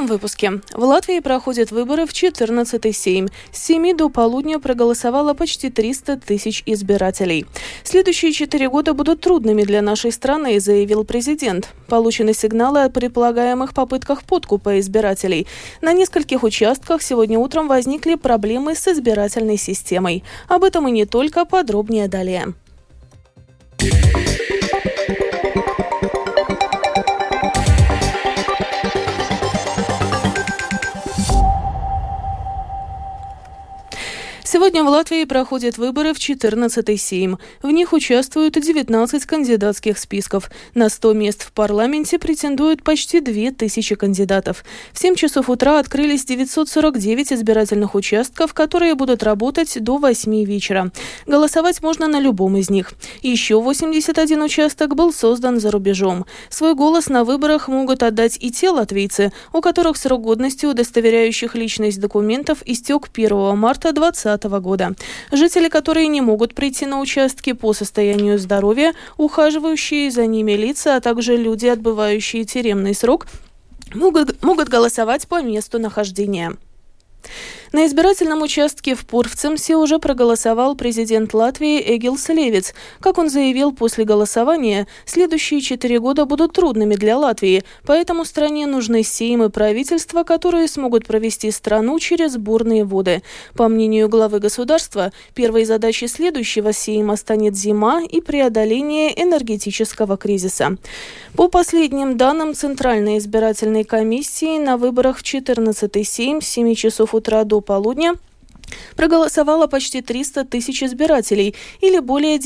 этом выпуске. В Латвии проходят выборы в 14-й Сейм. С 7 до полудня проголосовало почти 300 тысяч избирателей. Следующие 4 года будут трудными для нашей страны, заявил президент. Получены сигналы о предполагаемых попытках подкупа избирателей. На нескольких участках сегодня утром возникли проблемы с избирательной системой. Об этом и не только, подробнее далее. Сегодня в Латвии проходят выборы в 14-й Сейм. В них участвуют 19 кандидатских списков. На 100 мест в парламенте претендуют почти 2000 кандидатов. В 7 часов утра открылись 949 избирательных участков, которые будут работать до 8 вечера. Голосовать можно на любом из них. Еще 81 участок был создан за рубежом. Свой голос на выборах могут отдать и те латвийцы, у которых срок годности удостоверяющих личность документов истек 1 марта 2020 года. Жители, которые не могут прийти на участки по состоянию здоровья, ухаживающие за ними лица, а также люди, отбывающие тюремный срок, могут голосовать по месту нахождения. На избирательном участке в Пурвцемсе уже проголосовал президент Латвии Эгилс Левитс. Как он заявил после голосования, следующие 4 года будут трудными для Латвии, поэтому стране нужны Сейм и правительство, которые смогут провести страну через бурные воды. По мнению главы государства, первой задачей следующего Сейма станет зима и преодоление энергетического кризиса. По последним данным Центральной избирательной комиссии, на выборах в 14-й Сейм с 7 часов утра до полудня проголосовало почти 300 тысяч избирателей, или более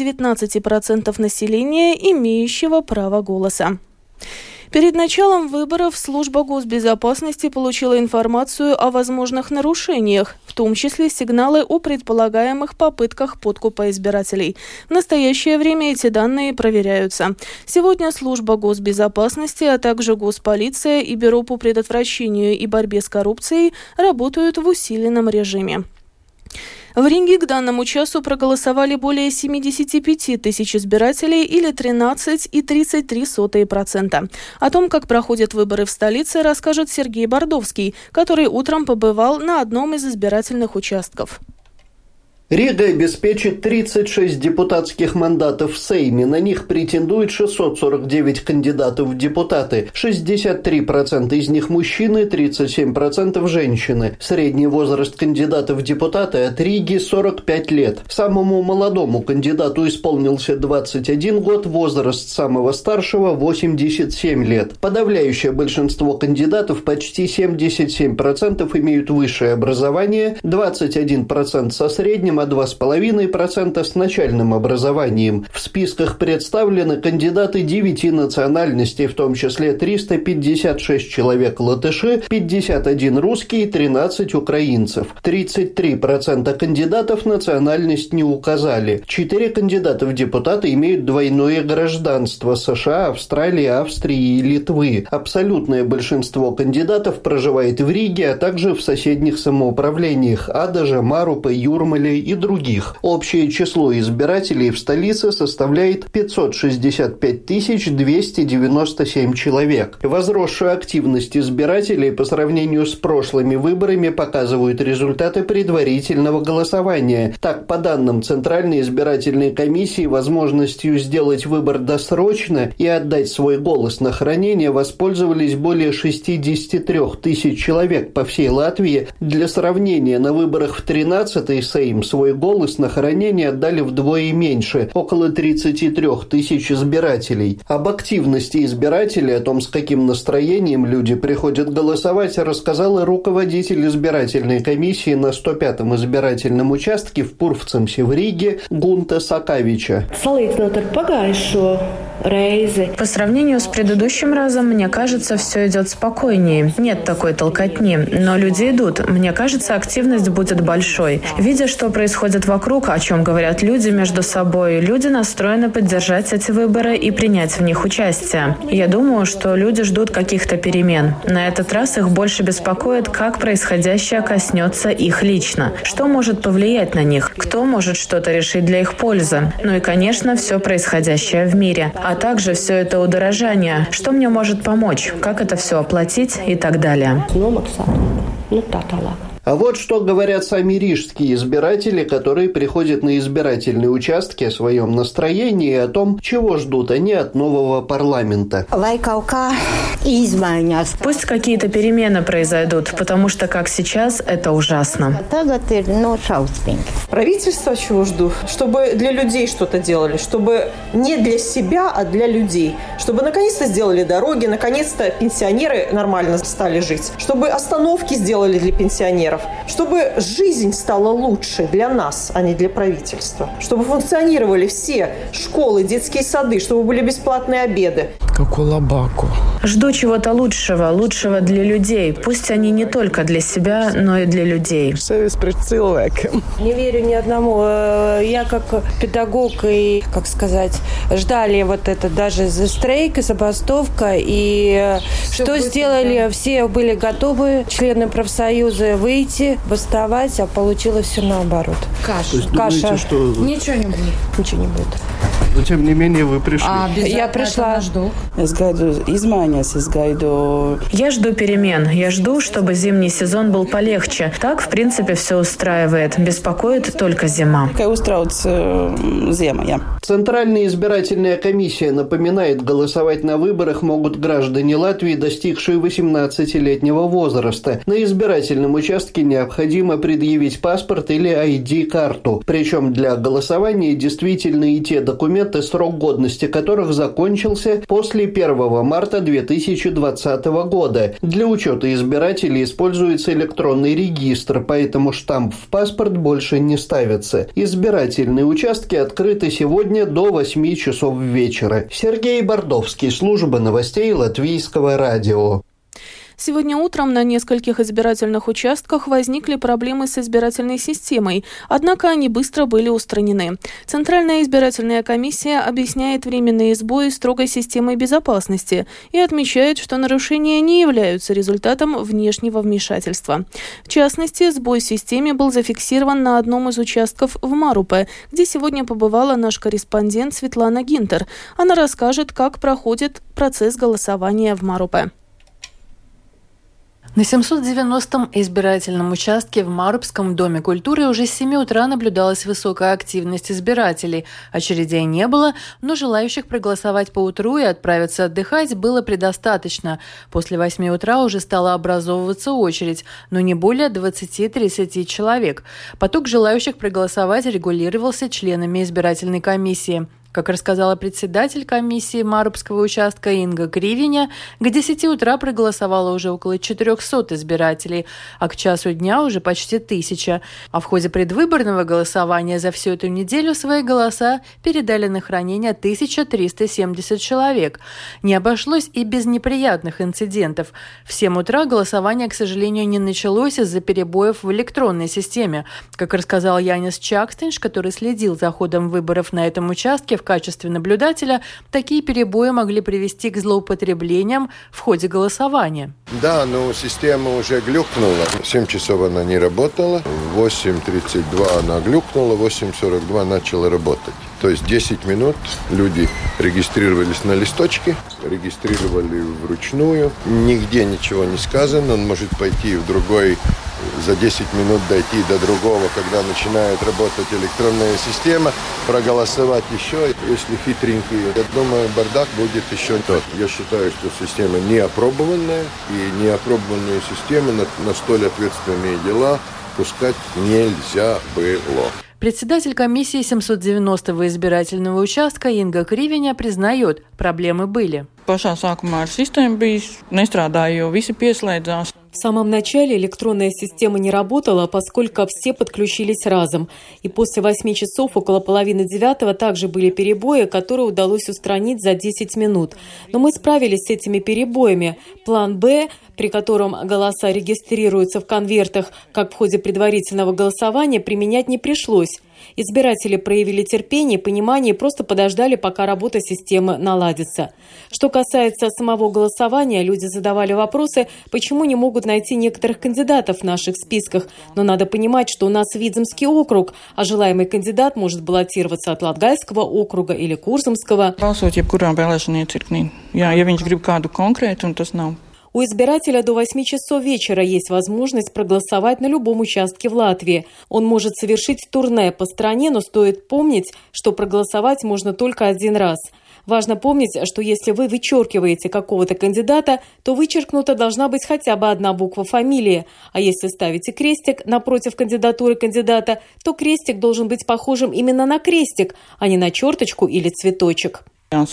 19% населения, имеющего право голоса. Перед началом выборов служба госбезопасности получила информацию о возможных нарушениях, в том числе сигналы о предполагаемых попытках подкупа избирателей. В настоящее время эти данные проверяются. Сегодня служба госбезопасности, а также Госполиция и Бюро по предотвращению и борьбе с коррупцией работают в усиленном режиме. В Риге к данному часу проголосовали более 75 тысяч избирателей, или 13,33%. О том, как проходят выборы в столице, расскажет Сергей Бордовский, который утром побывал на одном из избирательных участков. Рига обеспечит 36 депутатских мандатов в Сейме. На них претендует 649 кандидатов в депутаты. 63% из них мужчины, 37% женщины. Средний возраст кандидатов в депутаты от Риги 45 лет. Самому молодому кандидату исполнился 21 год, возраст самого старшего 87 лет. Подавляющее большинство кандидатов, почти 77%, имеют высшее образование, 21% со средним, а 2,5% с начальным образованием. В списках представлены кандидаты 9 национальностей, в том числе 356 человек латыши, 51 русские, 13 украинцев. 33% кандидатов национальность не указали. 4 кандидата в депутаты имеют двойное гражданство: США, Австралии, Австрии и Литвы. Абсолютное большинство кандидатов проживает в Риге, а также в соседних самоуправлениях Адаже, Марупе, Юрмале и других. Общее число избирателей в столице составляет 565 297 человек. Возросшую активность избирателей по сравнению с прошлыми выборами показывают результаты предварительного голосования. Так, по данным Центральной избирательной комиссии, возможностью сделать выбор досрочно и отдать свой голос на хранение воспользовались более 63 тысяч человек по всей Латвии. Для сравнения, на выборах в 13-й Сейм свой голос на хранение отдали вдвое меньше, около 33 тысяч избирателей. Об активности избирателей, о том, с каким настроением люди приходят голосовать, рассказал руководитель избирательной комиссии на 105-м избирательном участке в Пурвцемсе в Риге Гунта Сакавича. По сравнению с предыдущим разом, мне кажется, все идет спокойнее. Нет такой толкотни, но люди идут. Мне кажется, активность будет большой. Видя, что происходит вокруг, о чем говорят люди между собой, люди настроены поддержать эти выборы и принять в них участие. Я думаю, что люди ждут каких-то перемен. На этот раз их больше беспокоит, как происходящее коснется их лично. Что может повлиять на них? Кто может что-то решить для их пользы? Ну и, конечно, все происходящее в мире. а также все это удорожание. Что мне может помочь? Как это все оплатить и так далее. А вот что говорят сами рижские избиратели, которые приходят на избирательные участки, о своем настроении и о том, чего ждут они от нового парламента. Пусть какие-то перемены произойдут, потому что, как сейчас, это ужасно. Правительство чего жду? Чтобы для людей что-то делали, чтобы не для себя, а для людей. Чтобы наконец-то сделали дороги, наконец-то пенсионеры нормально стали жить. Чтобы остановки сделали для пенсионеров. Чтобы жизнь стала лучше для нас, а не для правительства. Чтобы функционировали все школы, детские сады, чтобы были бесплатные обеды. Жду чего-то лучшего для людей. Пусть они не только для себя, но и для людей. Не верю ни одному. Я как педагог и, ждали вот это даже стрейк и забастовка. И что сделали? Все были готовы, члены профсоюза, выйти, бастовать, а получилось все наоборот. Каша. Каша. Ничего не будет. Ничего не будет. Но тем не менее вы пришли. Я пришла. Я жду перемен. Я жду, чтобы зимний сезон был полегче. Так, в принципе, все устраивает. Беспокоит только зима. Центральная избирательная комиссия напоминает, голосовать на выборах могут граждане Латвии, достигшие 18-летнего возраста. На избирательном участке необходимо предъявить паспорт или ID-карту. Причем для голосования действительны и те документы, срок годности которых закончился после 1 марта 2020 года. Для учета избирателей используется электронный регистр, поэтому штамп в паспорт больше не ставится. Избирательные участки открыты сегодня до 8 часов вечера. Сергей Бордовский, служба новостей Латвийского радио. Сегодня утром на нескольких избирательных участках возникли проблемы с избирательной системой, однако они быстро были устранены. Центральная избирательная комиссия объясняет временные сбои строгой системой безопасности и отмечает, что нарушения не являются результатом внешнего вмешательства. В частности, сбой в системе был зафиксирован на одном из участков в Марупе, где сегодня побывала наш корреспондент Светлана Гинтер. Она расскажет, как проходит процесс голосования в Марупе. На 790-м избирательном участке в Марупском доме культуры уже с 7 утра наблюдалась высокая активность избирателей. Очередей не было, но желающих проголосовать по утру и отправиться отдыхать было предостаточно. После 8 утра уже стала образовываться очередь, но не более 20-30 человек. Поток желающих проголосовать регулировался членами избирательной комиссии. Как рассказала председатель комиссии Марупского участка Инга Кривиня, к 10 утра проголосовало уже около 400 избирателей, а к часу дня уже почти 1000. А в ходе предвыборного голосования за всю эту неделю свои голоса передали на хранение 1370 человек. Не обошлось и без неприятных инцидентов. В 7 утра голосование, к сожалению, не началось из-за перебоев в электронной системе. Как рассказал Янис Чакстинш, который следил за ходом выборов на этом участке, в качестве наблюдателя, такие перебои могли привести к злоупотреблениям в ходе голосования. Да, но система уже глюкнула. В 7 часов она не работала, в 8:32 она глюкнула, в 8:42 начала работать. То есть 10 минут люди регистрировались на листочке, регистрировали вручную. Нигде ничего не сказано, он может пойти в другой, за 10 минут дойти до другого, когда начинает работать электронная система, проголосовать еще. Если хитренький, я думаю, бардак будет еще тот. Я считаю, что система неопробованная, и неопробованную систему на столь ответственные дела пускать нельзя было. Председатель комиссии 790-го избирательного участка Инга Кривиня признает, проблемы были. В самом начале электронная система не работала, поскольку все подключились разом. И после 8 часов, около половины 9, также были перебои, которые удалось устранить за 10 минут. Но мы справились с этими перебоями. План «Б», при котором голоса регистрируются в конвертах, как в ходе предварительного голосования, применять не пришлось. Избиратели проявили терпение, понимание и просто подождали, пока работа системы наладится. Что касается самого голосования, люди задавали вопросы, почему не могут найти некоторых кандидатов в наших списках. Но надо понимать, что у нас Видземский округ, а желаемый кандидат может баллотироваться от Латгальского округа или Курзамского. У избирателя до 8 часов вечера есть возможность проголосовать на любом участке в Латвии. Он может совершить турне по стране, но стоит помнить, что проголосовать можно только один раз. Важно помнить, что если вы вычеркиваете какого-то кандидата, то вычеркнута должна быть хотя бы одна буква фамилии. А если ставите крестик напротив кандидатуры кандидата, то крестик должен быть похожим именно на крестик, а не на черточку или цветочек.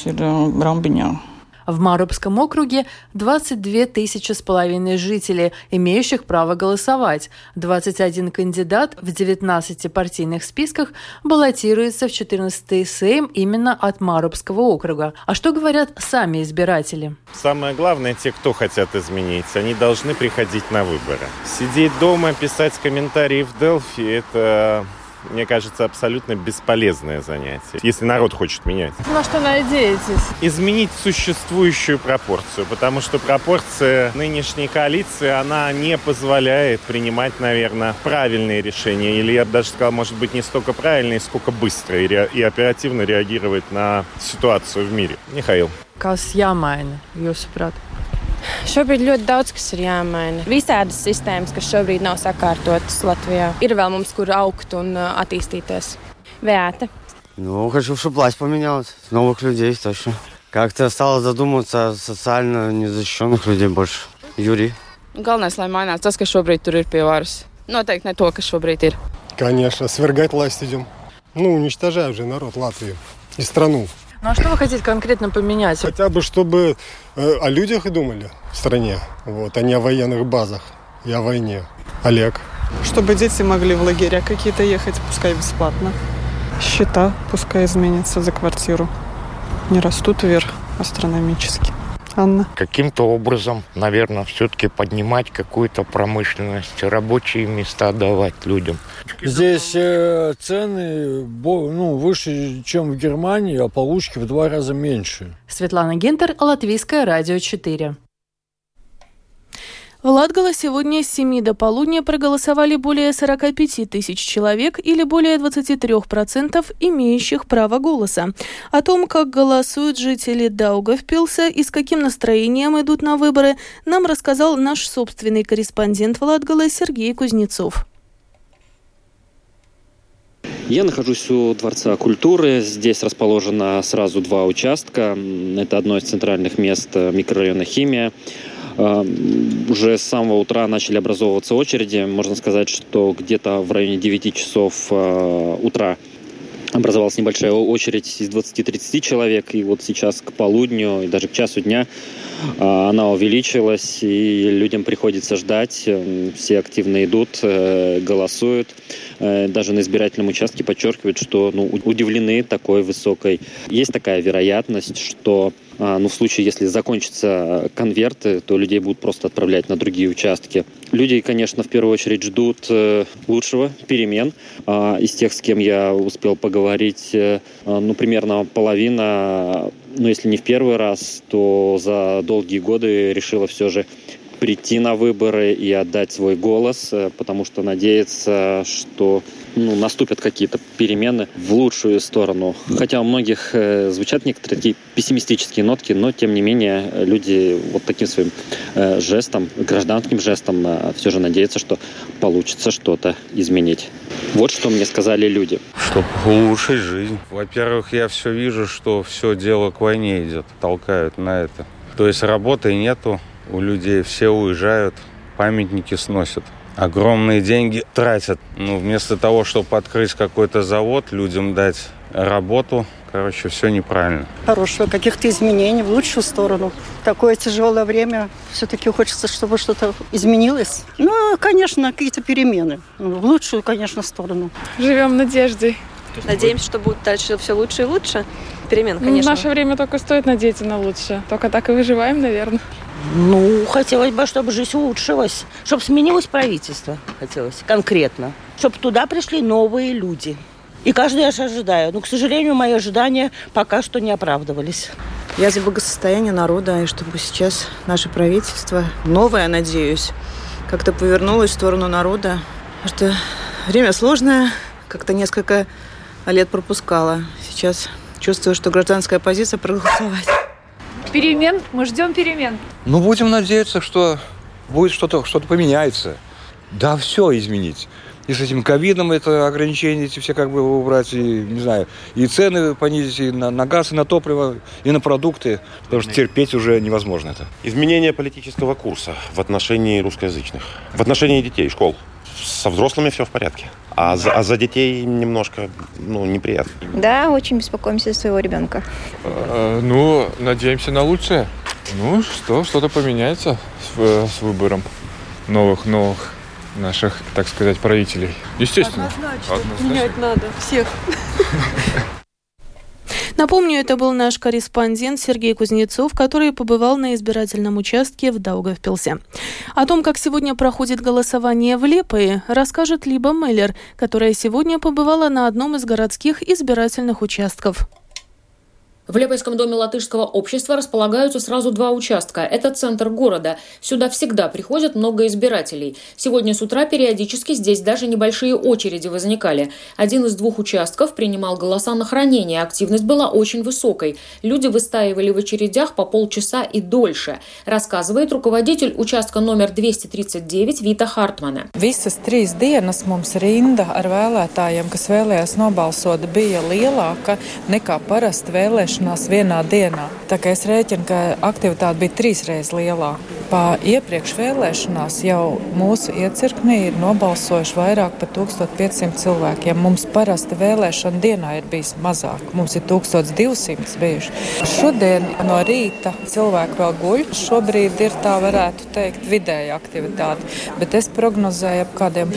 В Марупском округе 22 тысячи с половиной жителей, имеющих право голосовать. 21 кандидат в 19 партийных списках баллотируется в 14-й Сейм именно от Марупского округа. А что говорят сами избиратели? Самое главное, те, кто хотят изменить, они должны приходить на выборы. Сидеть дома, писать комментарии в Делфи – это... мне кажется, абсолютно бесполезное занятие, если народ хочет менять. На что надеетесь? Изменить существующую пропорцию, потому что пропорция нынешней коалиции, она не позволяет принимать, наверное, правильные решения. Или, я бы даже сказал, может быть, не столько правильные, сколько быстро и оперативно реагировать на ситуацию в мире. Михаил. Kas jāmaina, jūsuprāt? Šobrīd ļoti daudz kas ir jāmaina. Visādas sistēmas, kas šobrīd nav sakārtotas Latvijā. Ir vēl mums, kur augt un attīstīties. Beata. Хочу, чтобы власть поменялась. Новых людей точно. Как-то стало задумываться о социально незащищенных людей больше. Юрий. Galvenais, lai mainās tas, kas šobrīd tur ir pie varas. Noteikti ne to, kas šobrīd ir. Конечно, свергать власть идем. Уничтожая уже народ Латвии и страну. Ну а что вы хотите конкретно поменять? Хотя бы, чтобы о людях и думали в стране, а не о военных базах и о войне. Олег. Чтобы дети могли в лагеря какие-то ехать, пускай бесплатно. Счета пускай изменятся за квартиру. Не растут вверх астрономически. Анна. Каким-то образом, наверное, все-таки поднимать какую-то промышленность, рабочие места давать людям. Здесь цены выше, чем в Германии, а получки в 2 раза меньше. Светлана Гинтер, Латвийское радио 4. В Латгале сегодня с 7 до полудня проголосовали более 45 тысяч человек или более 23% имеющих право голоса. О том, как голосуют жители Даугавпилса и с каким настроением идут на выборы, нам рассказал наш собственный корреспондент в Латгале Сергей Кузнецов. Я нахожусь у Дворца культуры. Здесь расположено сразу 2 участка. Это одно из центральных мест микрорайона Химия. Уже с самого утра начали образовываться очереди. Можно сказать, что где-то в районе 9 часов утра образовалась небольшая очередь из 20-30 человек. И вот сейчас к полудню и даже к часу дня она увеличилась. И людям приходится ждать. Все активно идут, голосуют. Даже на избирательном участке подчеркивают, что удивлены такой высокой. Есть такая вероятность, что в случае, если закончатся конверты, то людей будут просто отправлять на другие участки. Люди, конечно, в первую очередь ждут лучшего, перемен. Из тех, с кем я успел поговорить, примерно половина, если не в первый раз, то за долгие годы решила все же прийти на выборы и отдать свой голос, потому что надеется, что наступят какие-то перемены в лучшую сторону. Хотя у многих звучат некоторые такие пессимистические нотки, но тем не менее люди вот таким своим жестом, гражданским жестом все же надеются, что получится что-то изменить. Вот что мне сказали люди. Чтобы улучшить жизнь. Во-первых, я все вижу, что все дело к войне идет, толкают на это. То есть работы нету. У людей все уезжают, памятники сносят. Огромные деньги тратят. Вместо того, чтобы открыть какой-то завод, людям дать работу, все неправильно. Хорошего, каких-то изменений в лучшую сторону. Такое тяжелое время. Все-таки хочется, чтобы что-то изменилось. Конечно, какие-то перемены. В лучшую, конечно, сторону. Живем надеждой. Надеемся, что будет дальше все лучше и лучше. Перемен, конечно. В наше время только стоит надеяться на лучшее. Только так и выживаем, наверное. Хотелось бы, чтобы жизнь улучшилась. Чтобы сменилось правительство, хотелось конкретно. Чтобы туда пришли новые люди. И каждый раз ожидаю. Но, к сожалению, мои ожидания пока что не оправдывались. Я за благосостояние народа, и чтобы сейчас наше правительство, новое, надеюсь, как-то повернулось в сторону народа. Потому что время сложное, как-то несколько лет пропускала. Сейчас чувствую, что гражданская оппозиция проголосовать. Перемен? Мы ждем перемен. Ну, будем надеяться, что будет что-то поменяется. Да, все изменить. И с этим ковидом это ограничения эти все как бы убрать, и, не знаю, и цены понизить, и на газ, и на топливо, и на продукты, потому что терпеть уже невозможно это. Изменение политического курса в отношении русскоязычных, в отношении детей, школ. Со взрослыми все в порядке, а за детей немножко, неприятно. Да, очень беспокоимся за своего ребенка. Надеемся на лучшее. Что-то поменяется с выбором новых наших, так сказать, правителей. Естественно. Однозначно. Менять надо всех. Напомню, это был наш корреспондент Сергей Кузнецов, который побывал на избирательном участке в Даугавпилсе. О том, как сегодня проходит голосование в Лепое, расскажет Либа Меллер, которая сегодня побывала на одном из городских избирательных участков. В Лепойском доме латышского общества располагаются сразу 2 участка. Это центр города. Сюда всегда приходят много избирателей. Сегодня с утра периодически здесь даже небольшие очереди возникали. Один из 2 участков принимал голоса на хранение. Активность была очень высокой. Люди выстаивали в очередях по полчаса и дольше, рассказывает руководитель участка номер 239 Vita Hartmane. Visas 3 dienas mums rinda ar vēlētājiem, kas vēlējās nobalsot, bija lielāka nekā parasti vēlēšanās vienā dienā. Tā kā es rēķinu, ka aktivitāte bija 3 reizes lielāka. Pa iepriekš vēlēšanās jau mūsu iecirknī ir nobalsojuši vairāk par 1500 cilvēkiem. Mums parasti vēlēšana dienā ir bijis mazāk. Mums ir 1200 bijuši. Šodien no rīta cilvēki vēl guļ. Šobrīd ir, tā varētu teikt, vidēja aktivitāte. Bet es prognozēju, ap kādiem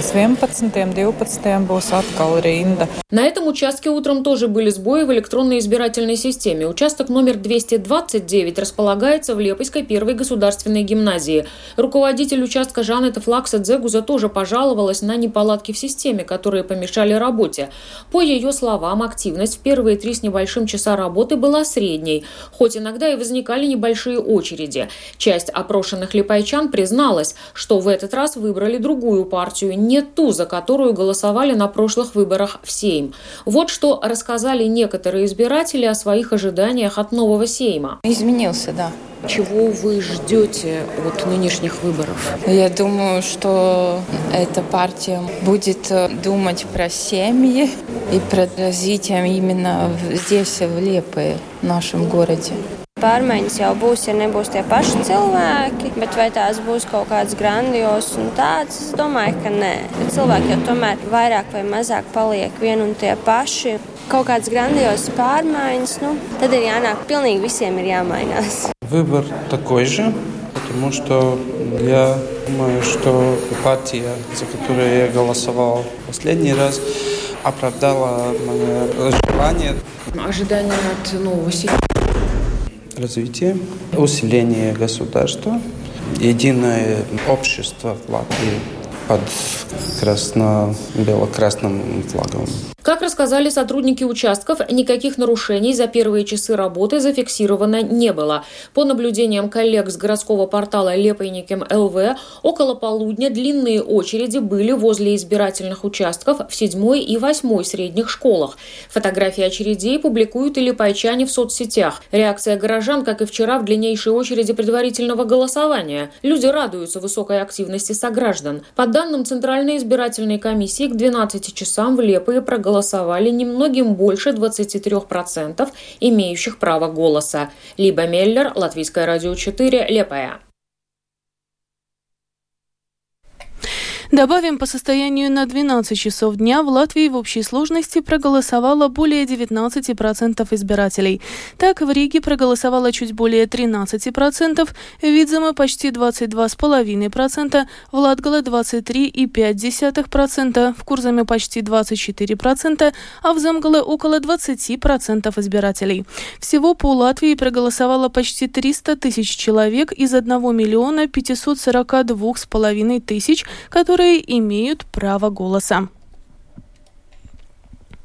11-12 būs atkal rinda. На этом участке утром тоже были сбои в электронной избирательной системе. Участок номер 229 располагается в Лепойской первой государственной гимназии. Руководитель участка Жанета Флакса Дзегуза тоже пожаловалась на неполадки в системе, которые помешали работе. По ее словам, активность в первые 3 с небольшим часа работы была средней, хоть иногда и возникали небольшие очереди. Часть опрошенных лепойчан призналась, что в этот раз выбрали другую партию, не ту, за которую голосовали на прошлых выборах в Сейм. Вот что рассказали некоторые избиратели о своих ожиданиях от нового Сейма. Изменился, да. Чего вы ждете от нынешних выборов? Я думаю, что эта партия будет думать про семьи и про развитие именно здесь, в Лепое, в нашем городе. Pārmaiņas jau būs, ja nebūs tie paši cilvēki, bet vai tās būs kaut kāds grandios un tāds, es domāju, ka nē. Bet cilvēki jau tomēр vairāk vai mazāk paliek vien un tie paši. Kaut kāds grandios pārmaiņas, tad ir jānāk, pilnīgi visiem ir jāmainās. Выбор такой же, потому что я думаю, что партия, за которую я голосовал последний раз, оправдала мое желание. Ожидания от нового Сейма. Развитие, усиление государства, единое общество в Латвии под красно-бело-красным флагом. Как рассказали сотрудники участков, никаких нарушений за первые часы работы зафиксировано не было. По наблюдениям коллег с городского портала Лепойникем ЛВ, около полудня длинные очереди были возле избирательных участков в 7 и 8 средних школах. Фотографии очередей публикуют и лепойчане в соцсетях. Реакция горожан, как и вчера, в длиннейшей очереди предварительного голосования. Люди радуются высокой активности сограждан. По данным Центральной избирательной комиссии, к 12 часам в Лепое проголосовали немногим больше 23% имеющих право голоса. Либа Меллер, Латвийское радио 4, Лепое. Добавим, по состоянию на 12 часов дня в Латвии в общей сложности проголосовало более 19% избирателей. Так, в Риге проголосовало чуть более 13%, в Видземе почти 22,5%, в Латгале 23,5%, в Курзаме почти 24%, а в Земгале около 20% избирателей. Всего по Латвии проголосовало почти 300 тысяч человек из 1 миллиона 542,5 тысяч, которые имеют право голоса.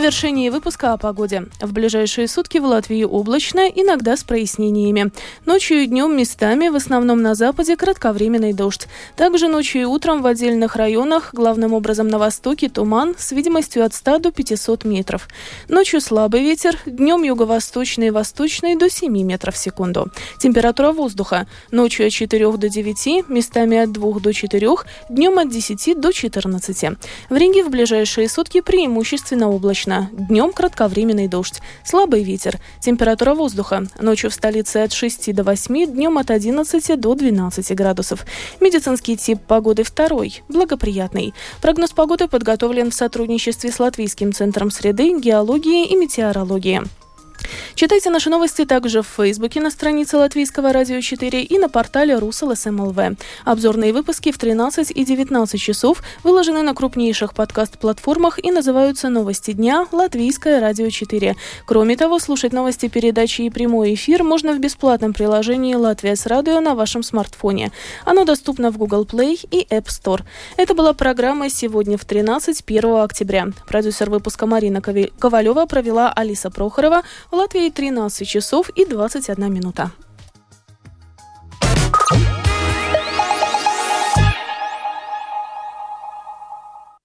завершении выпуска о погоде. В ближайшие сутки в Латвии облачно, иногда с прояснениями. Ночью и днем местами, в основном на западе, кратковременный дождь. Также ночью и утром в отдельных районах, главным образом на востоке, туман с видимостью от 100 до 500 метров. Ночью слабый ветер, днем юго-восточный и восточный до 7 метров в секунду. Температура воздуха. Ночью от 4 до 9, местами от 2 до 4, днем от 10 до 14. В Риге в ближайшие сутки преимущественно облачно. Днем кратковременный дождь. Слабый ветер. Температура воздуха. Ночью в столице от 6 до 8, днем от 11 до 12 градусов. Медицинский тип погоды второй. Благоприятный. Прогноз погоды подготовлен в сотрудничестве с Латвийским центром среды, геологии и метеорологии. Читайте наши новости также в Фейсбуке на странице Латвийского радио 4 и на портале RusLSM.LV. Обзорные выпуски в 13 и 19 часов выложены на крупнейших подкаст-платформах и называются «Новости дня. Латвийское радио 4». Кроме того, слушать новости, передачи и прямой эфир можно в бесплатном приложении «Латвия с радио» на вашем смартфоне. Оно доступно в Google Play и App Store. Это была программа «Сегодня в 13, 1 октября». Продюсер выпуска Марина Ковалева, провела Алиса Прохорова. В Латвии 13 часов и 21 минута.